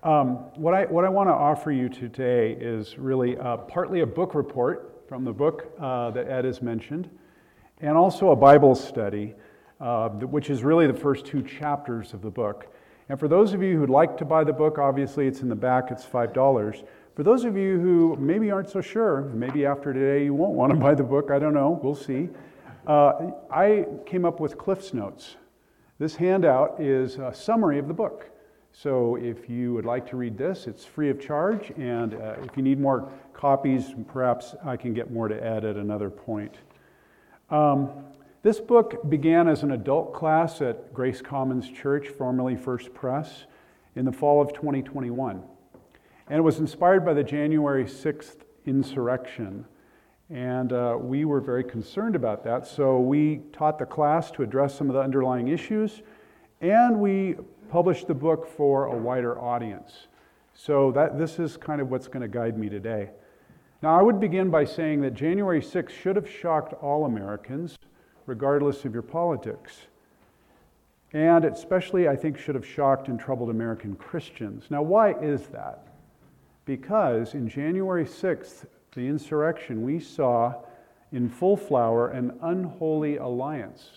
What I want to offer you today is really partly a book report from the book that Ed has mentioned, and also a Bible study, which is really the first two chapters of the book. And for those of you who'd like to buy the book, obviously it's in the back, it's $5. For those of you who maybe aren't so sure, maybe after today you won't want to buy the book, I don't know, we'll see. I came up with Cliff's Notes. This handout is a summary of the book. So if you would like to read this, it's free of charge, and if you need more copies, perhaps I can get more to add at another point. This book began as an adult class at Grace Commons Church, formerly First Press, in the fall of 2021. And it was inspired by the January 6th insurrection. And we were very concerned about that, so we taught the class to address some of the underlying issues, and we published the book for a wider audience. So this is kind of what's going to guide me today. Now, I would begin by saying that January 6th should have shocked all Americans, regardless of your politics. And especially, I think, should have shocked and troubled American Christians. Now, why is that? Because in January 6th, the insurrection, we saw in full flower an unholy alliance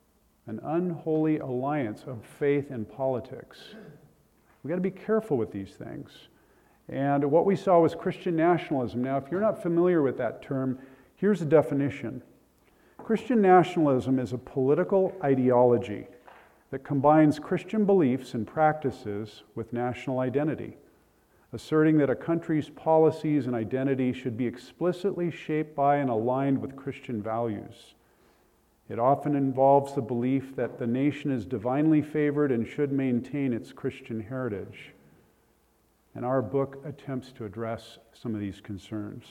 of faith and politics. We've got to be careful with these things. And what we saw was Christian nationalism. Now, if you're not familiar with that term, here's a definition. Christian nationalism is a political ideology that combines Christian beliefs and practices with national identity, asserting that a country's policies and identity should be explicitly shaped by and aligned with Christian values. It often involves the belief that the nation is divinely favored and should maintain its Christian heritage. And our book attempts to address some of these concerns.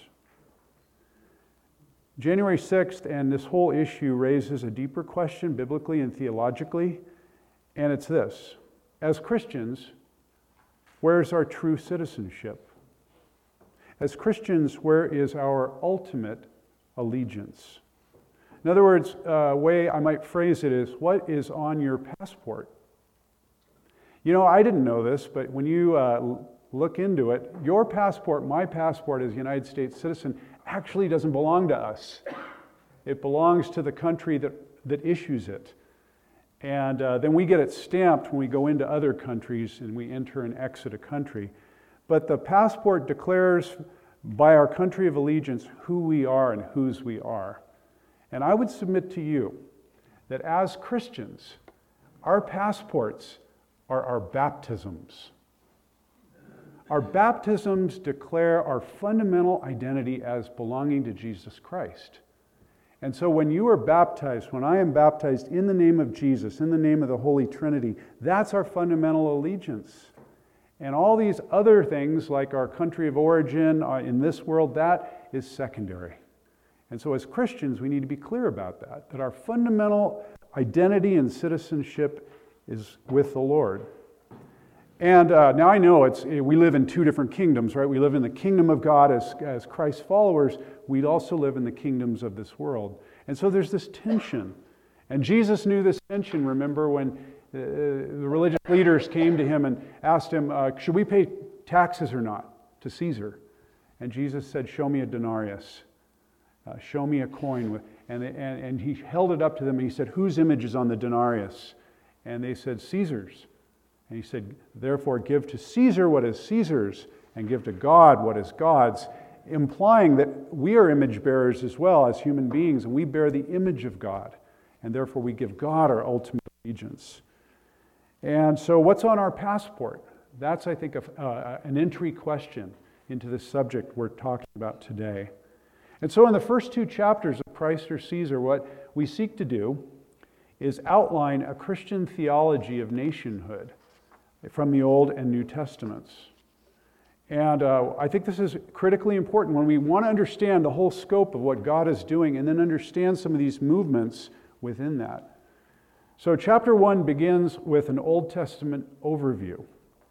January 6th and this whole issue raises a deeper question biblically and theologically, and it's this. As Christians, where's our true citizenship? As Christians, where is our ultimate allegiance? In other words, a way I might phrase it is, what is on your passport? You know, I didn't know this, but when you look into it, your passport, my passport as a United States citizen, actually doesn't belong to us. It belongs to the country that issues it. And then we get it stamped when we go into other countries and we enter and exit a country. But the passport declares by our country of allegiance who we are and whose we are. And I would submit to you that as Christians, our passports are our baptisms. Our baptisms declare our fundamental identity as belonging to Jesus Christ. And so when you are baptized, when I am baptized in the name of Jesus, in the name of the Holy Trinity, that's our fundamental allegiance. And all these other things, like our country of origin in this world, that is secondary. And so as Christians, we need to be clear about that our fundamental identity and citizenship is with the Lord. And now I know we live in two different kingdoms, right? We live in the kingdom of God as Christ's followers. We'd also live in the kingdoms of this world. And so there's this tension. And Jesus knew this tension, remember, when the religious leaders came to him and asked him, should we pay taxes or not to Caesar? And Jesus said, show me a denarius. Show me a coin. And he held it up to them and he said, whose image is on the denarius? And they said, Caesar's. And he said, therefore give to Caesar what is Caesar's and give to God what is God's, implying that we are image bearers as well as human beings, and we bear the image of God, and therefore we give God our ultimate allegiance. And so what's on our passport? That's, I think, an entry question into the subject we're talking about today. And so in the first two chapters of Christ or Caesar, what we seek to do is outline a Christian theology of nationhood from the Old and New Testaments. And I think this is critically important when we want to understand the whole scope of what God is doing and then understand some of these movements within that. So chapter 1 begins with an Old Testament overview.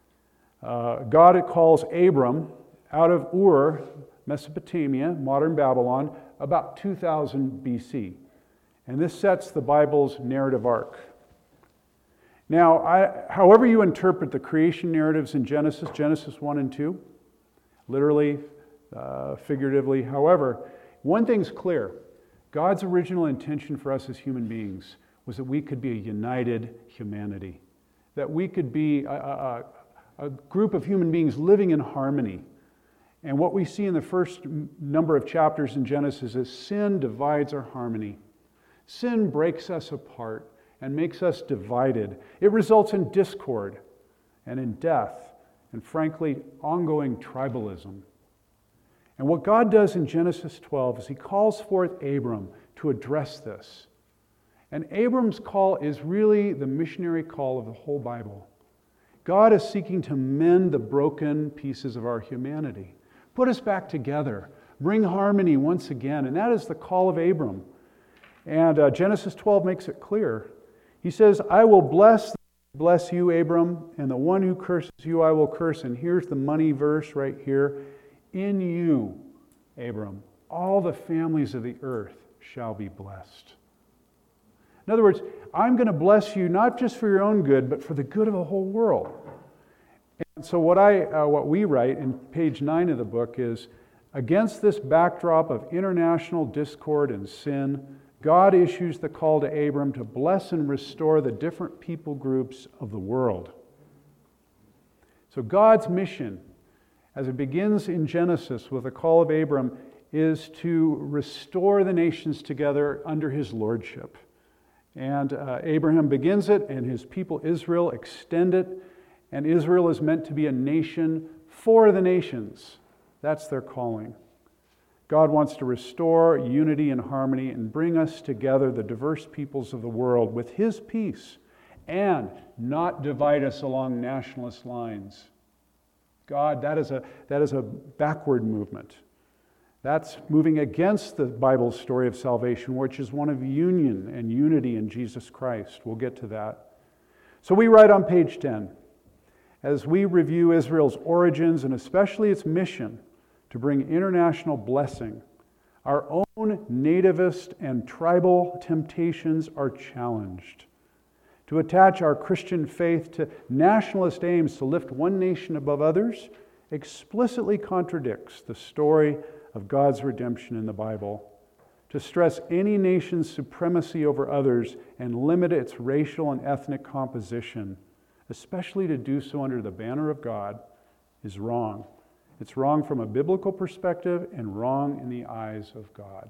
God calls Abram out of Ur, Mesopotamia, modern Babylon, about 2000 BC. And this sets the Bible's narrative arc. Now, however you interpret the creation narratives in Genesis 1 and 2, literally, figuratively, however, one thing's clear. God's original intention for us as human beings was that we could be a united humanity, that we could be a group of human beings living in harmony. And what we see in the first number of chapters in Genesis is sin divides our harmony. Sin breaks us apart and makes us divided. It results in discord and in death and, frankly, ongoing tribalism. And what God does in Genesis 12 is he calls forth Abram to address this. And Abram's call is really the missionary call of the whole Bible. God is seeking to mend the broken pieces of our humanity, put us back together, bring harmony once again. And that is the call of Abram. And Genesis 12 makes it clear. He says, I will bless you, Abram, and the one who curses you I will curse. And here's the money verse right here. In you, Abram, all the families of the earth shall be blessed. In other words, I'm going to bless you not just for your own good, but for the good of the whole world. And so what we write in page 9 of the book is, against this backdrop of international discord and sin, God issues the call to Abram to bless and restore the different people groups of the world. So God's mission, as it begins in Genesis with the call of Abram, is to restore the nations together under his lordship. And Abraham begins it, and his people Israel extend it, and Israel is meant to be a nation for the nations. That's their calling. God wants to restore unity and harmony and bring us together, the diverse peoples of the world, with his peace, and not divide us along nationalist lines. God, that is a backward movement. That's moving against the Bible's story of salvation, which is one of union and unity in Jesus Christ. We'll get to that. So we write on page 10, as we review Israel's origins and especially its mission to bring international blessing, our own nativist and tribal temptations are challenged. To attach our Christian faith to nationalist aims to lift one nation above others explicitly contradicts the story of God's redemption in the Bible. To stress any nation's supremacy over others and limit its racial and ethnic composition, especially to do so under the banner of God, is wrong. It's wrong from a biblical perspective and wrong in the eyes of God.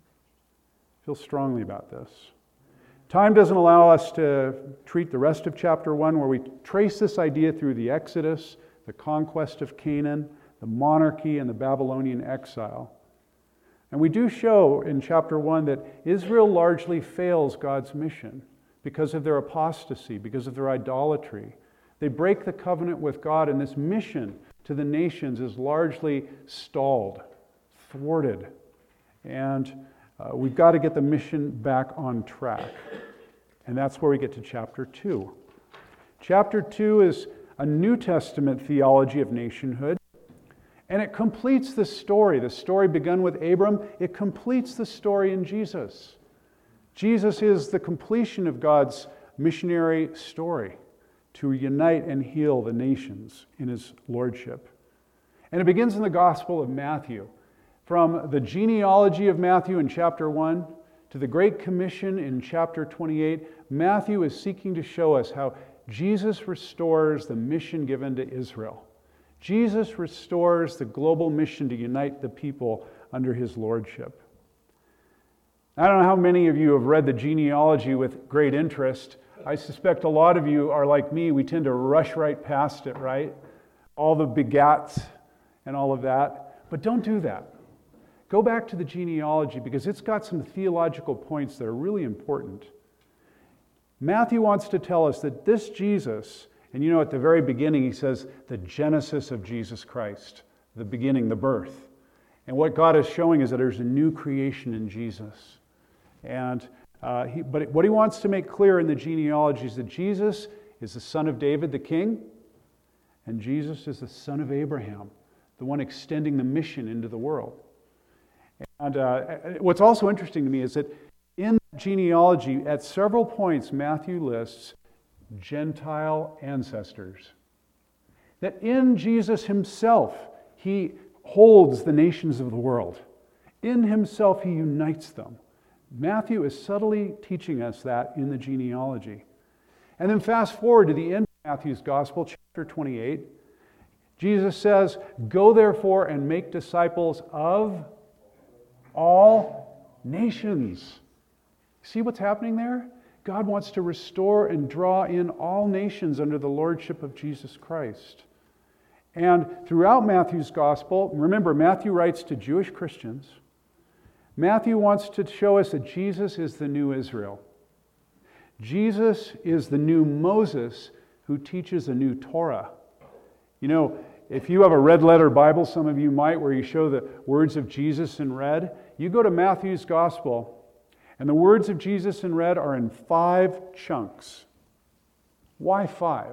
I feel strongly about this. Time doesn't allow us to treat the rest of chapter 1, where we trace this idea through the Exodus, the conquest of Canaan, the monarchy, and the Babylonian exile. And we do show in chapter 1 that Israel largely fails God's mission because of their apostasy, because of their idolatry. They break the covenant with God, and this mission to the nations is largely stalled, thwarted. And we've got to get the mission back on track. And that's where we get to chapter 2. Chapter 2 is a New Testament theology of nationhood. And it completes the story. The story begun with Abram. It completes the story in Jesus. Jesus is the completion of God's missionary story to unite and heal the nations in his lordship. And it begins in the Gospel of Matthew. From the genealogy of Matthew in chapter 1 to the Great Commission in chapter 28, Matthew is seeking to show us how Jesus restores the mission given to Israel. Jesus restores the global mission to unite the people under his lordship. I don't know how many of you have read the genealogy with great interest. I suspect a lot of you are like me. We tend to rush right past it, right? All the begats and all of that. But don't do that. Go back to the genealogy because it's got some theological points that are really important. Matthew wants to tell us that this Jesus, and you know at the very beginning he says the genesis of Jesus Christ, the beginning, the birth. And what God is showing is that there's a new creation in Jesus. And but what he wants to make clear in the genealogy is that Jesus is the son of David, the king, and Jesus is the son of Abraham, the one extending the mission into the world. And what's also interesting to me is that in genealogy, at several points, Matthew lists Gentile ancestors. That in Jesus himself, he holds the nations of the world. In himself, he unites them. Matthew is subtly teaching us that in the genealogy. And then fast forward to the end of Matthew's Gospel, chapter 28. Jesus says, "Go therefore and make disciples of all nations." See what's happening there? God wants to restore and draw in all nations under the lordship of Jesus Christ. And throughout Matthew's Gospel, remember, Matthew writes to Jewish Christians. Matthew wants to show us that Jesus is the new Israel. Jesus is the new Moses who teaches a new Torah. You know, if you have a red letter Bible, some of you might, where you show the words of Jesus in red, you go to Matthew's Gospel, and the words of Jesus in red are in 5 chunks. Why 5?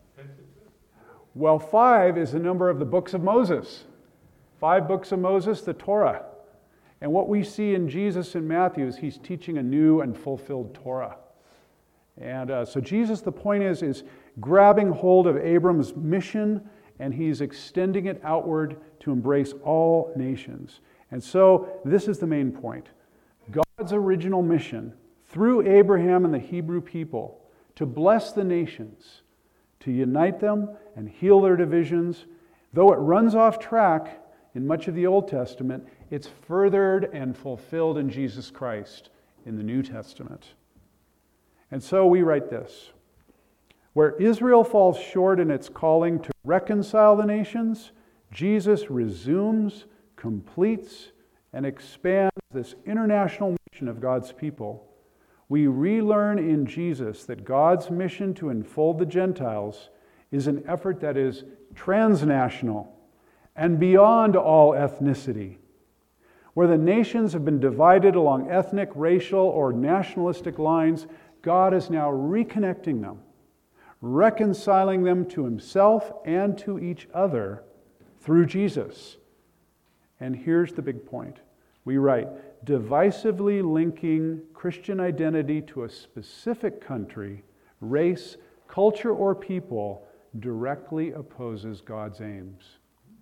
Well, 5 is the number of the books of Moses. 5 books of Moses, the Torah. And what we see in Jesus in Matthew is he's teaching a new and fulfilled Torah. And so Jesus, the point is grabbing hold of Abram's mission, and he's extending it outward to embrace all nations. And so this is the main point. God's original mission through Abraham and the Hebrew people to bless the nations, to unite them and heal their divisions, though it runs off track in much of the Old Testament, it's furthered and fulfilled in Jesus Christ in the New Testament. And so we write this: where Israel falls short in its calling to reconcile the nations, Jesus resumes, completes, and expands this international mission of God's people. We relearn in Jesus that God's mission to enfold the Gentiles is an effort that is transnational and beyond all ethnicity. Where the nations have been divided along ethnic, racial, or nationalistic lines, God is now reconnecting them, reconciling them to himself and to each other through Jesus. And here's the big point. We write, divisively linking Christian identity to a specific country, race, culture, or people directly opposes God's aims.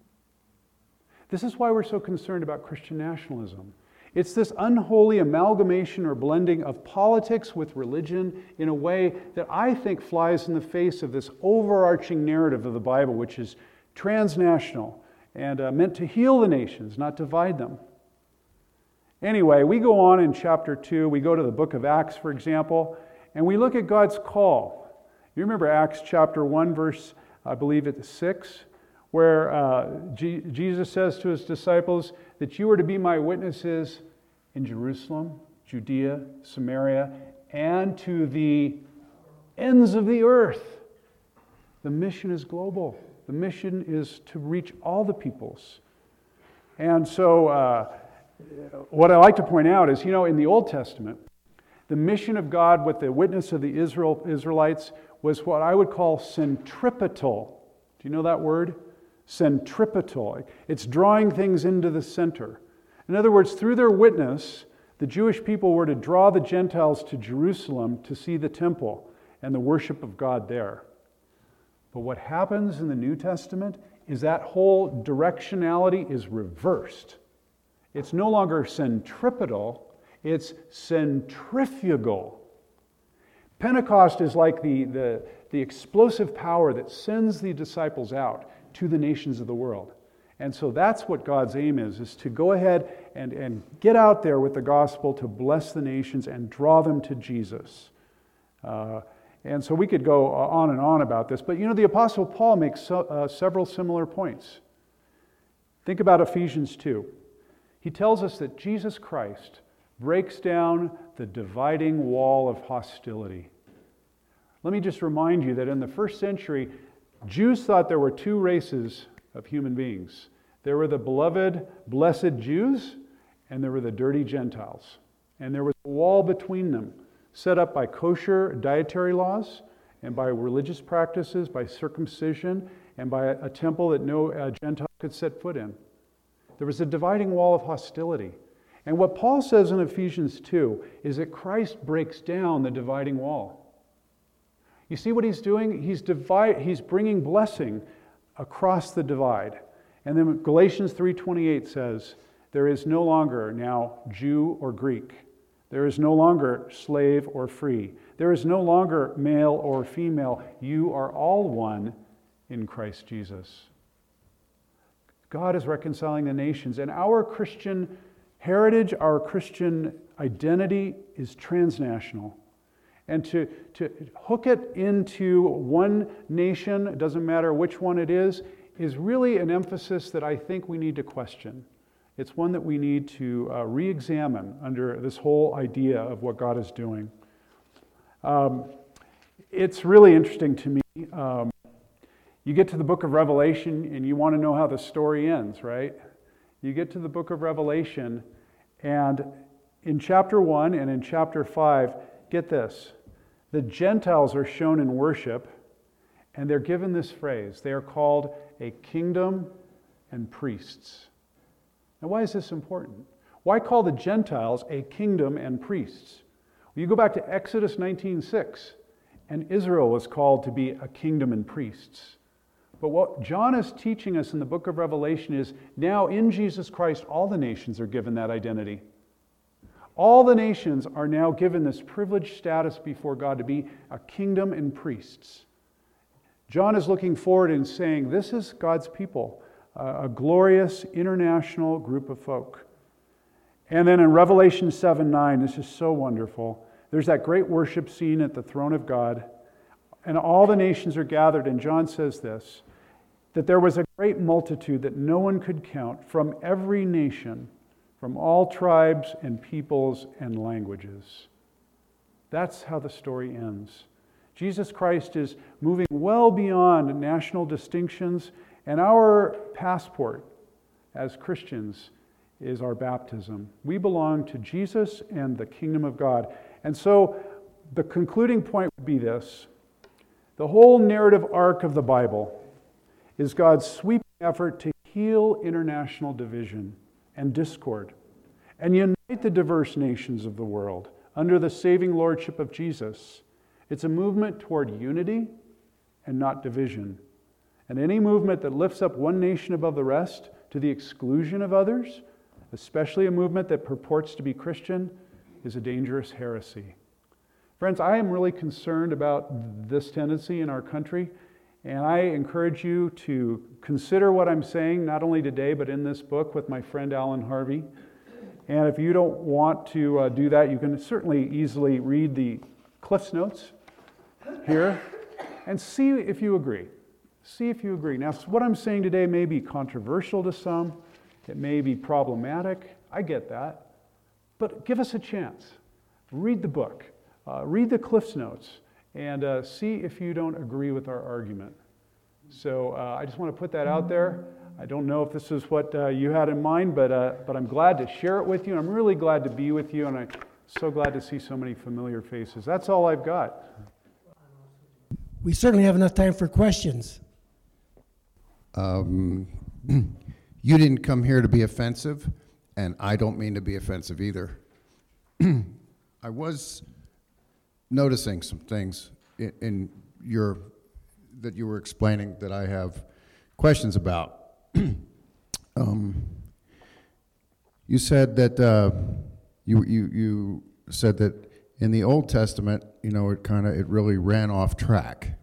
This is why we're so concerned about Christian nationalism. It's this unholy amalgamation or blending of politics with religion in a way that I think flies in the face of this overarching narrative of the Bible, which is transnational and meant to heal the nations, not divide them. Anyway, we go on in chapter 2. We go to the book of Acts, for example, and we look at God's call. You remember Acts chapter 1, verse, I believe it's 6, where Jesus says to his disciples that you are to be my witnesses in Jerusalem, Judea, Samaria, and to the ends of the earth. The mission is global. The mission is to reach all the peoples. And so what I like to point out is, in the Old Testament, the mission of God with the witness of the Israelites was what I would call centripetal. Do you know that word? Centripetal. It's drawing things into the center. In other words, through their witness, the Jewish people were to draw the Gentiles to Jerusalem to see the temple and the worship of God there. But what happens in the New Testament is that whole directionality is reversed. It's no longer centripetal, it's centrifugal. Pentecost is like the explosive power that sends the disciples out to the nations of the world. And so that's what God's aim is to go ahead and get out there with the gospel to bless the nations and draw them to Jesus. And so we could go on and on about this, but the Apostle Paul makes several similar points. Think about Ephesians 2. He tells us that Jesus Christ breaks down the dividing wall of hostility. Let me just remind you that in the first century, Jews thought there were 2 races of human beings. There were the beloved, blessed Jews, and there were the dirty Gentiles. And there was a wall between them, set up by kosher dietary laws and by religious practices, by circumcision, and by a temple that no Gentile could set foot in. There was a dividing wall of hostility. And what Paul says in Ephesians 2 is that Christ breaks down the dividing wall. You see what he's doing? He's bringing blessing across the divide. And then Galatians 3:28 says, there is no longer now Jew or Greek. There is no longer slave or free. There is no longer male or female. You are all one in Christ Jesus. God is reconciling the nations, and our Christian heritage, our Christian identity is transnational. And to hook it into one nation, it doesn't matter which one it is really an emphasis that I think we need to question. It's one that we need to re-examine under this whole idea of what God is doing. It's really interesting to me. You get to the book of Revelation and you want to know how the story ends, right? You get to the book of Revelation, and in chapter 1 and in chapter 5, get this. The Gentiles are shown in worship, and they're given this phrase. They are called a kingdom and priests. Now, why is this important? Why call the Gentiles a kingdom and priests? Well, you go back to Exodus 19:6, and Israel was called to be a kingdom and priests. But what John is teaching us in the book of Revelation is now in Jesus Christ, all the nations are given that identity. All the nations are now given this privileged status before God to be a kingdom and priests. John is looking forward and saying, this is God's people, a glorious international group of folk. And then in Revelation 7:9, this is so wonderful. There's that great worship scene at the throne of God, and all the nations are gathered, and John says this, that there was a great multitude that no one could count from every nation, from all tribes and peoples and languages. That's how the story ends. Jesus Christ is moving well beyond national distinctions, and our passport as Christians is our baptism. We belong to Jesus and the kingdom of God. And so the concluding point would be this. The whole narrative arc of the Bible is God's sweeping effort to heal international division and discord and unite the diverse nations of the world under the saving lordship of Jesus. It's a movement toward unity and not division. And any movement that lifts up one nation above the rest to the exclusion of others, especially a movement that purports to be Christian, is a dangerous heresy. Friends, I am really concerned about this tendency in our country, and I encourage you to consider what I'm saying, not only today, but in this book with my friend Alan Harvey. And if you don't want to do that, you can certainly easily read the Cliff's Notes here and see if you agree. See if you agree. Now, what I'm saying today may be controversial to some. It may be problematic. I get that. But give us a chance. Read the book. Read the Cliff's Notes. And see if you don't agree with our argument. So I just want to put that out there. I don't know if this is what you had in mind, but I'm glad to share it with you. I'm really glad to be with you, and I'm so glad to see so many familiar faces. That's all I've got. We certainly have enough time for questions. You didn't come here to be offensive, and I don't mean to be offensive either. I was noticing some things in that you were explaining that I have questions about. You said that you said that in the Old Testament, it really ran off track.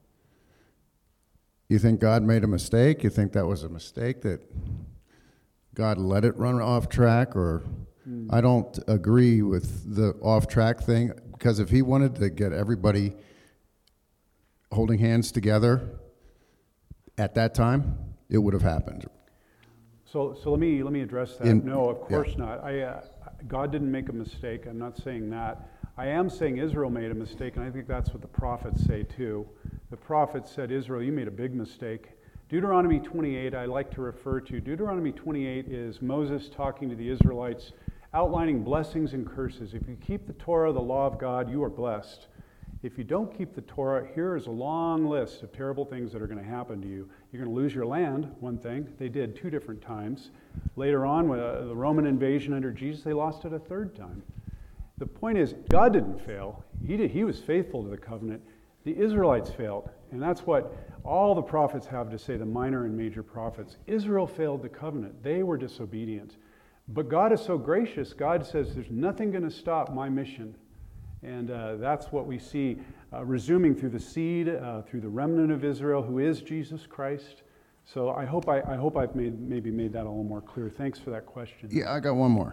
You think God made a mistake? You think that was a mistake that God let it run off track? Or I don't agree with the off track thing, because if he wanted to get everybody holding hands together at that time, it would have happened. So let me address that. No, of course not. God didn't make a mistake. I'm not saying that. I am saying Israel made a mistake, and I think that's what the prophets say too. The prophets said, Israel, you made a big mistake. Deuteronomy 28, I like to refer to. Deuteronomy 28 is Moses talking to the Israelites, outlining blessings and curses. If you keep the Torah, the law of God, you are blessed. If you don't keep the Torah, here is a long list of terrible things that are going to happen to you. You're going to lose your land, one thing. They did 2 different times. Later on, with the Roman invasion under Jesus, they lost it a 3rd time. The point is, God didn't fail. He was faithful to the covenant. The Israelites failed, and that's what all the prophets have to say, the minor and major prophets. Israel failed the covenant. They were disobedient. But God is so gracious. God says there's nothing going to stop my mission. And that's what we see resuming through the seed, through the remnant of Israel, who is Jesus Christ. So I hope I've maybe made that a little more clear. Thanks for that question. Yeah, I got one more.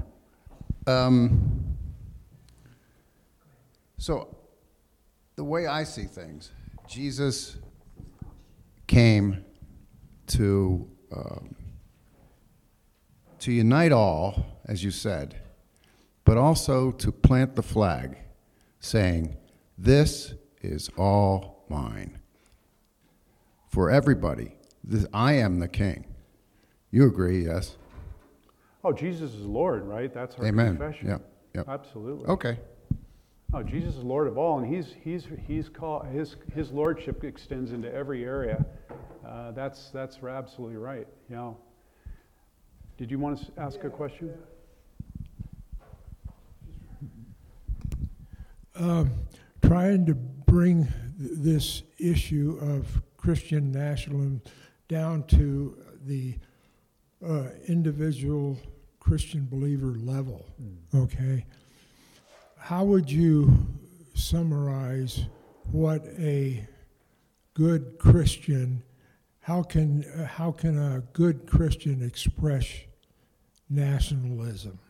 So the way I see things, Jesus came to unite all, as you said, but also to plant the flag, saying, "This is all mine." For everybody, I am the king. You agree, yes? Oh, Jesus is Lord, right? That's our Amen. confession. Yeah. Absolutely. Okay. Oh, Jesus is Lord of all, and he's called his lordship extends into every area. That's absolutely right. Yeah. Did you want to ask a question? Trying to bring this issue of Christian nationalism down to the individual Christian believer level, okay? How would you summarize what a good Christian, how can a good Christian express nationalism?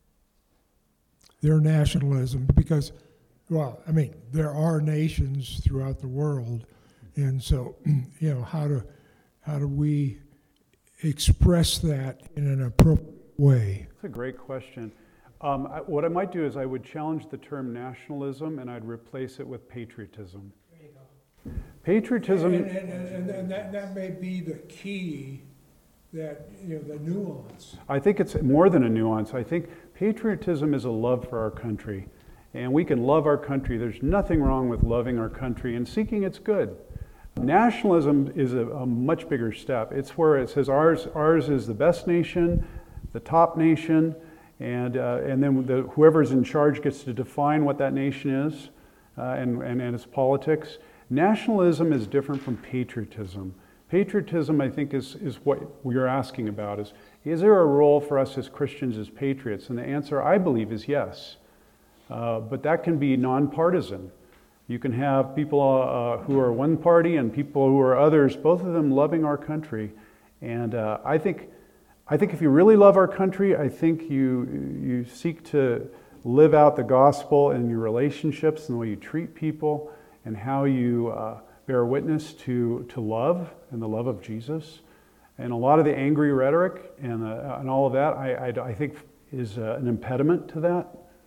Their nationalism, because, well, I mean, there are nations throughout the world, and so, how do we express that in an appropriate way? That's a great question. What I might do is I would challenge the term nationalism and I'd replace it with patriotism. There you go. Patriotism. And that may be the key, that, the nuance. I think it's more than a nuance. I think patriotism is a love for our country. And we can love our country. There's nothing wrong with loving our country and seeking its good. Nationalism is a much bigger step. It's where it says ours is the best nation, the top nation, and then whoever's in charge gets to define what that nation is and its politics. Nationalism is different from patriotism. Patriotism, I think, is what we are asking about. Is there a role for us as Christians as patriots? And the answer, I believe, is yes. But that can be nonpartisan. You can have people who are one party and people who are others, both of them loving our country. And I think if you really love our country, I think you seek to live out the gospel in your relationships and the way you treat people and how you bear witness to love and the love of Jesus. And a lot of the angry rhetoric and all of that, I think is an impediment to that.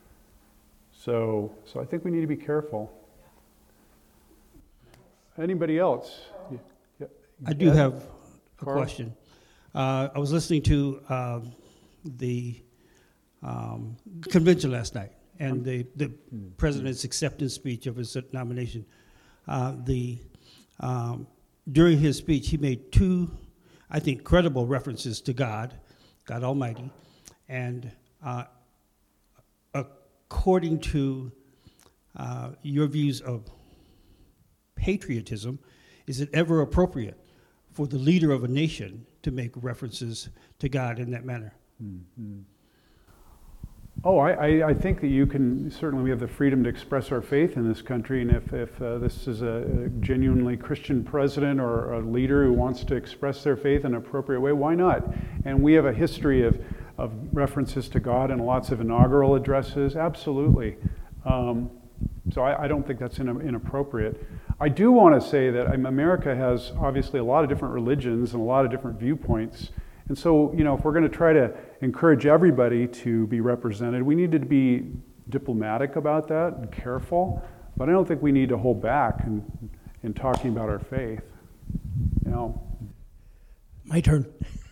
So I think we need to be careful. Anybody else? Yeah. I do have a question. I was listening to the convention last night and the president's acceptance speech of his nomination. During his speech, he made two, I think, credible references to God Almighty, and according to your views of patriotism, is it ever appropriate for the leader of a nation to make references to God in that manner? Mm-hmm. Oh, I think that you can, certainly we have the freedom to express our faith in this country, and if this is a genuinely Christian president or a leader who wants to express their faith in an appropriate way, why not? And we have a history of references to God in lots of inaugural addresses, absolutely. So I don't think that's inappropriate. I do want to say that America has obviously a lot of different religions and a lot of different viewpoints. And so, if we're going to try to encourage everybody to be represented, we need to be diplomatic about that and careful. But I don't think we need to hold back in talking about our faith. My turn.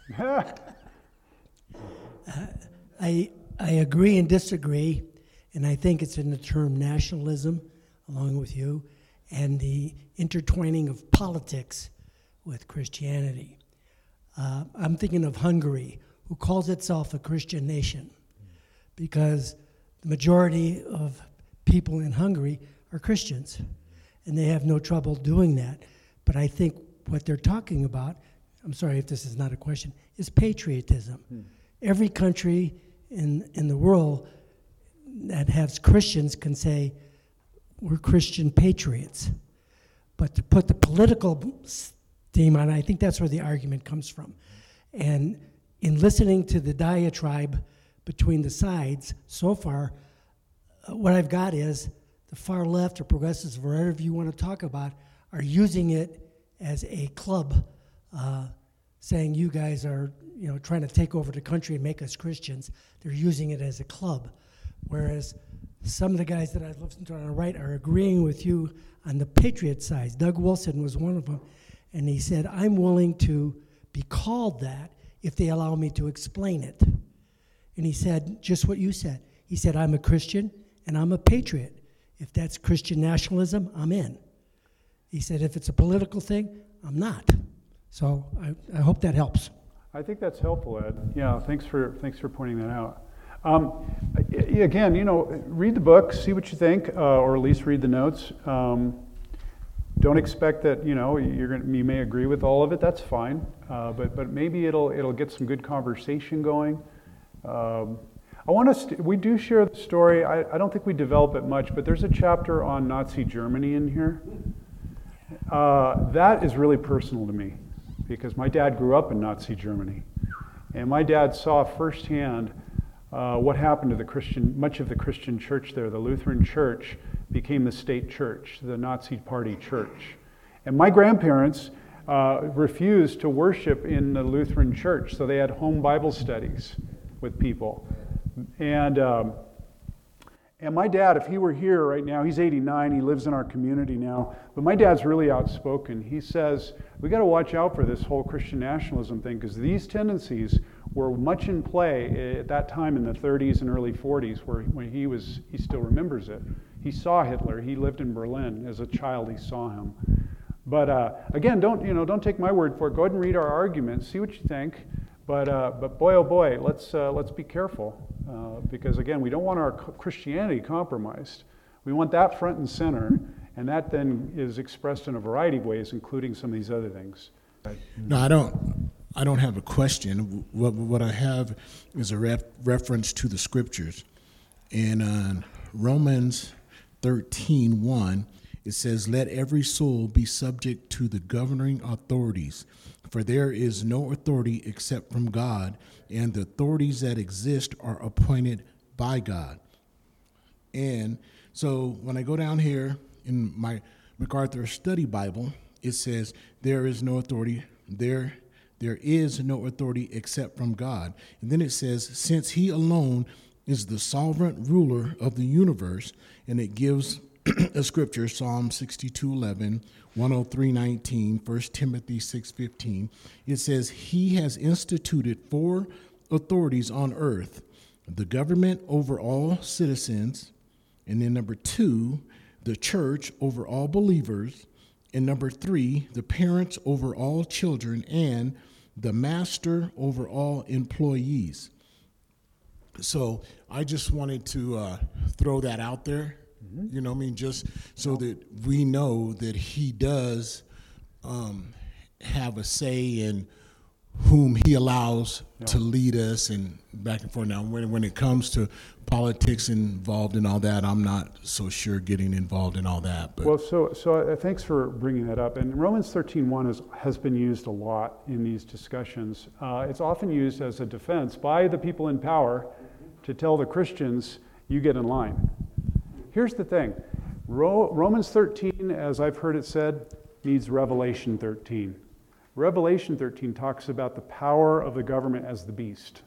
I agree and disagree, and I think it's in the term nationalism, along with you, and the intertwining of politics with Christianity. I'm thinking of Hungary, who calls itself a Christian nation, because the majority of people in Hungary are Christians. and they have no trouble doing that. But I think what they're talking about, I'm sorry if this is not a question, is patriotism. Every country in the world that has Christians can say, we're Christian patriots. But to put the political theme on it, I think that's where the argument comes from. And in listening to the diatribe between the sides, so far, what I've got is the far left or progressives, whatever you want to talk about, are using it as a club, saying you guys are, trying to take over the country and make us Christians. They're using it as a club. Whereas some of the guys that I've listened to on the right are agreeing with you on the patriot side. Doug Wilson was one of them, and he said, I'm willing to be called that if they allow me to explain it. And he said just what you said. He said, I'm a Christian and I'm a patriot. If that's Christian nationalism, I'm in. He said, if it's a political thing, I'm not. So I hope that helps. I think that's helpful, Ed. Yeah, thanks for pointing that out. Again, read the book, see what you think, or at least read the notes. Don't expect that you may agree with all of it. That's fine, but maybe it'll get some good conversation going. We do share the story. I don't think we develop it much, but there's a chapter on Nazi Germany in here. That is really personal to me because my dad grew up in Nazi Germany, and my dad saw firsthand what happened to much of the Christian church there. The Lutheran Church became the state church, the Nazi Party church. And my grandparents refused to worship in the Lutheran Church, so they had home Bible studies with people. And my dad, if he were here right now, he's 89, he lives in our community now, but my dad's really outspoken. He says, we got to watch out for this whole Christian nationalism thing, because these tendencies were much in play at that time in the 30s and early 40s, when he still remembers it. He saw Hitler. He lived in Berlin. As a child, he saw him. But again, don't take my word for it. Go ahead and read our arguments, see what you think. But boy, oh boy, let's be careful, because again, we don't want our Christianity compromised. We want that front and center, and that then is expressed in a variety of ways, including some of these other things. No, I don't have a question. What I have is a reference to the scriptures. In Romans 13:1, it says, "Let every soul be subject to the governing authorities, for there is no authority except from God, and the authorities that exist are appointed by God." And so when I go down here in my MacArthur Study Bible, it says, there is no authority, there is no authority except from God. And then it says, since he alone is the sovereign ruler of the universe, and it gives a scripture, Psalm 62:11, 103:19, 1 Timothy 6:15. It says, he has instituted 4 authorities on earth, the government over all citizens, and then number 2, the church over all believers, and number 3, the parents over all children, and the master over all employees. So I just wanted to throw that out there, just so that we know that he does have a say in whom he allows to lead us and back and forth. Now, when it comes to politics involved in all that, I'm not so sure getting involved in all that. But. Well, so thanks for bringing that up. And Romans 13:1 has been used a lot in these discussions. It's often used as a defense by the people in power to tell the Christians, you get in line. Here's the thing. Romans 13, as I've heard it said, needs Revelation 13. Revelation 13 talks about the power of the government as the beast.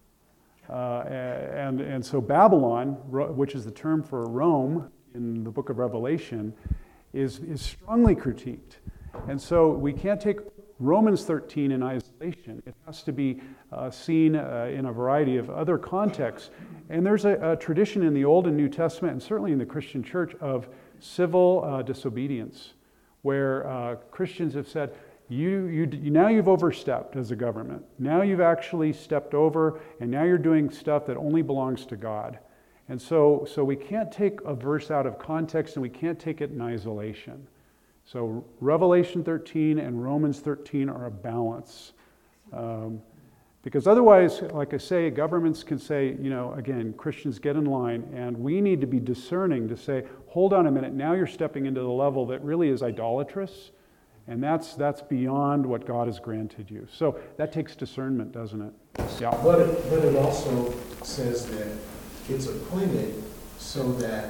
And so Babylon, which is the term for Rome in the book of Revelation, is strongly critiqued. And so we can't take Romans 13 in isolation. It has to be seen in a variety of other contexts. And there's a tradition in the Old and New Testament, and certainly in the Christian church, of civil disobedience, where Christians have said, now you've overstepped as a government. Now you've actually stepped over, and now you're doing stuff that only belongs to God. And so we can't take a verse out of context and we can't take it in isolation. So Revelation 13 and Romans 13 are a balance. Because otherwise, like I say, governments can say, again, Christians get in line, and we need to be discerning to say, hold on a minute, now you're stepping into the level that really is idolatrous, and that's beyond what God has granted you. So that takes discernment, doesn't it? Yeah. But it also says that it's appointed so that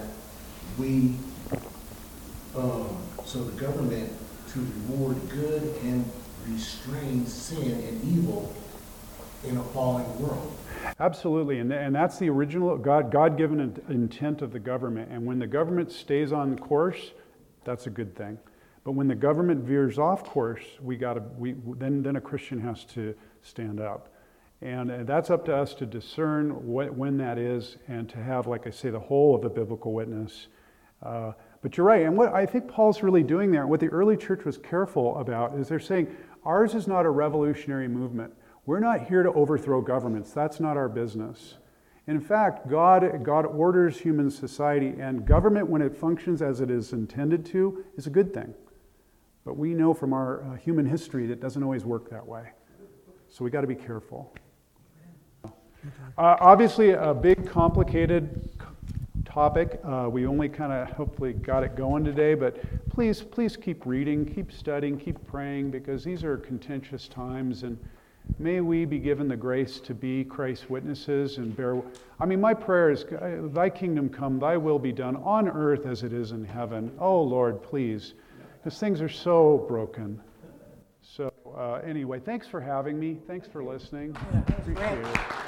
so the government to reward good and restrain sin and evil in a fallen world. Absolutely, and that's the original God-given intent of the government. And when the government stays on course, that's a good thing. But when the government veers off course, then a Christian has to stand up, and that's up to us to discern when that is, and to have, like I say, the whole of the biblical witness. But you're right, and what I think Paul's really doing there, what the early church was careful about, is they're saying ours is not a revolutionary movement. We're not here to overthrow governments. That's not our business. In fact, God orders human society, and government, when it functions as it is intended to, is a good thing. But we know from our human history that it doesn't always work that way. So we got to be careful. Obviously, a big, complicated topic. We only kind of hopefully got it going today, but please keep reading, keep studying, keep praying, because these are contentious times, and may we be given the grace to be Christ's witnesses and bear. My prayer is, thy kingdom come, thy will be done on earth as it is in heaven. Oh Lord, please, because things are so broken. So anyway, thanks for having me. Thanks for listening. Appreciate it.